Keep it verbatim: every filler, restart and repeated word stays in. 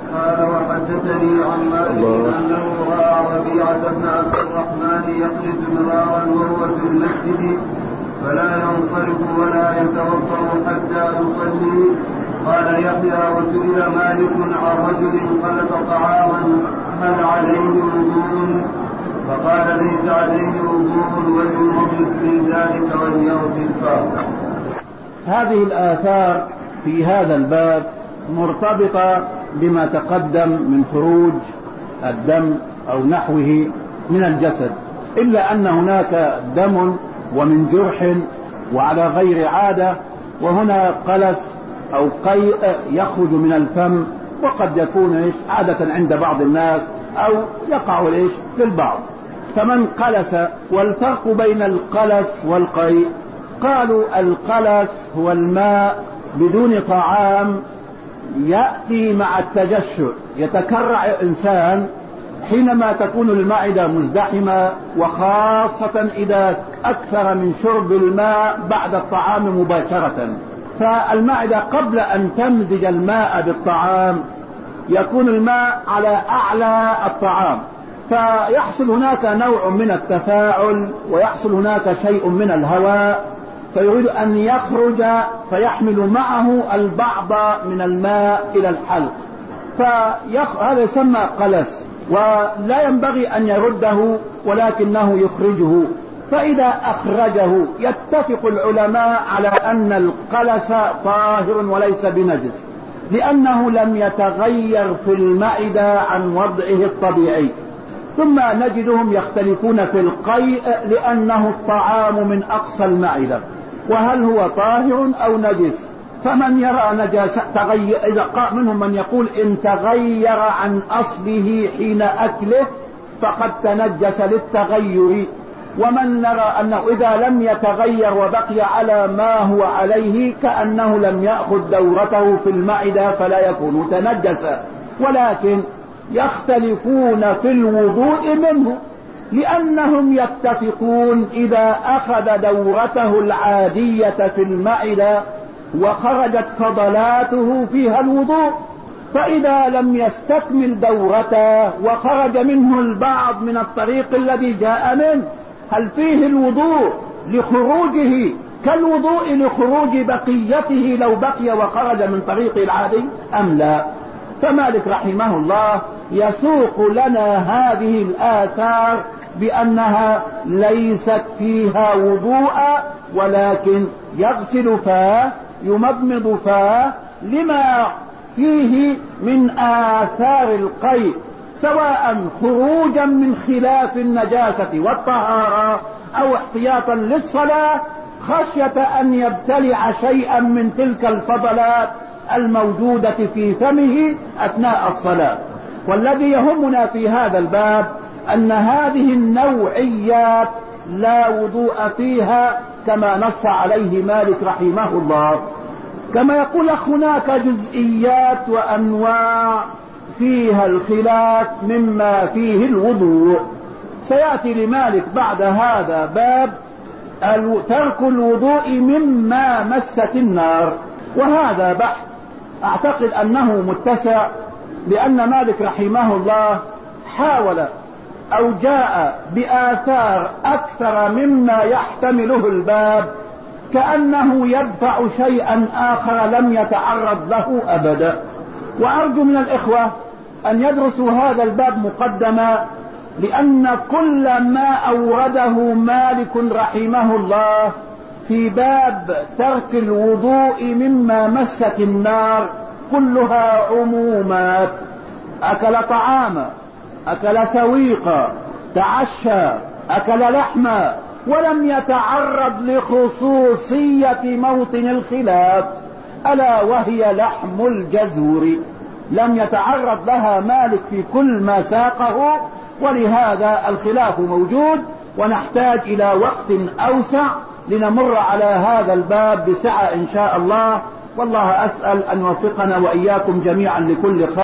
قال وحدثني عن مالك انه راى ربيعه بن عبد الرحمن يقلد مرارا وهو في المسجد فلا ينصرف ولا يتوضا حتى يصلي. قال يحيى وسئل مالك عن رجل خلق طعاما هل عليه وضوء؟ فقال ليس عليه وضوء وليمضي في ذلك وليغسل. هذه الآثار في هذا الباب مرتبطة بما تقدم من خروج الدم أو نحوه من الجسد، إلا أن هناك دم ومن جرح وعلى غير عادة، وهنا قلس أو قيء يخرج من الفم، وقد يكون عادة عند بعض الناس أو يقع للبعض. فمن قلس، والفرق بين القلس والقيء قالوا القلس هو الماء بدون طعام يأتي مع التجشؤ، يتكرع الإنسان حينما تكون المعدة مزدحمة، وخاصة إذا أكثر من شرب الماء بعد الطعام مباشرة. فالمعدة قبل أن تمزج الماء بالطعام يكون الماء على أعلى الطعام، فيحصل هناك نوع من التفاعل ويحصل هناك شيء من الهواء، فيريد أن يخرج فيحمل معه البعض من الماء إلى الحلق، فهذا يسمى قلس، ولا ينبغي أن يرده ولكنه يخرجه. فإذا أخرجه يتفق العلماء على أن القلس طاهر وليس بنجس، لأنه لم يتغير في المعدة عن وضعه الطبيعي. ثم نجدهم يختلفون في القيء لأنه الطعام من أقصى المعدة، وهل هو طاهر أو نجس؟ فمن يرى نجاسة تغير، إذا قال منهم من يقول إن تغير عن أصله حين أكله فقد تنجس للتغير، ومن نرى أنه إذا لم يتغير وبقي على ما هو عليه كأنه لم يأخذ دورته في المعدة فلا يكون تنجسا. ولكن يختلفون في الوضوء منه، لأنهم يتفقون إذا أخذ دورته العادية في المعدة وخرجت فضلاته فيها الوضوء، فإذا لم يستكمل دورته وخرج منه البعض من الطريق الذي جاء منه، هل فيه الوضوء لخروجه كالوضوء لخروج بقيته لو بقي وخرج من طريقه العادي أم لا؟ فمالك رحمه الله يسوق لنا هذه الآثار بأنها ليست فيها وضوء، ولكن يغسل فاه يمضمض فاه لما فيه من آثار القيء، سواء خروجا من خلاف النجاسة والطهارة أو احتياطا للصلاة خشية أن يبتلع شيئا من تلك الفضلات الموجودة في فمه أثناء الصلاة. والذي يهمنا في هذا الباب أن هذه النوعيات لا وضوء فيها كما نص عليه مالك رحمه الله. كما يقول هناك جزئيات وأنواع فيها الخلاف مما فيه الوضوء. سيأتي لمالك بعد هذا باب ترك الوضوء مما مست النار، وهذا بحث أعتقد أنه متسع، لأن مالك رحمه الله حاول أو جاء بآثار أكثر مما يحتمله الباب، كأنه يدفع شيئا آخر لم يتعرض له أبدا. وأرجو من الإخوة أن يدرسوا هذا الباب مقدما، لأن كل ما أورده مالك رحمه الله في باب ترك الوضوء مما مست النار كلها عمومات. أكل طعاما، أكل سويقا، تعشى، أكل لحما، ولم يتعرض لخصوصية موطن الخلاف ألا وهي لحم الجزور، لم يتعرض لها مالك في كل ما ساقه، ولهذا الخلاف موجود، ونحتاج إلى وقت أوسع لنمر على هذا الباب بسعة إن شاء الله. والله أسأل أن يوفقنا وإياكم جميعا لكل خير.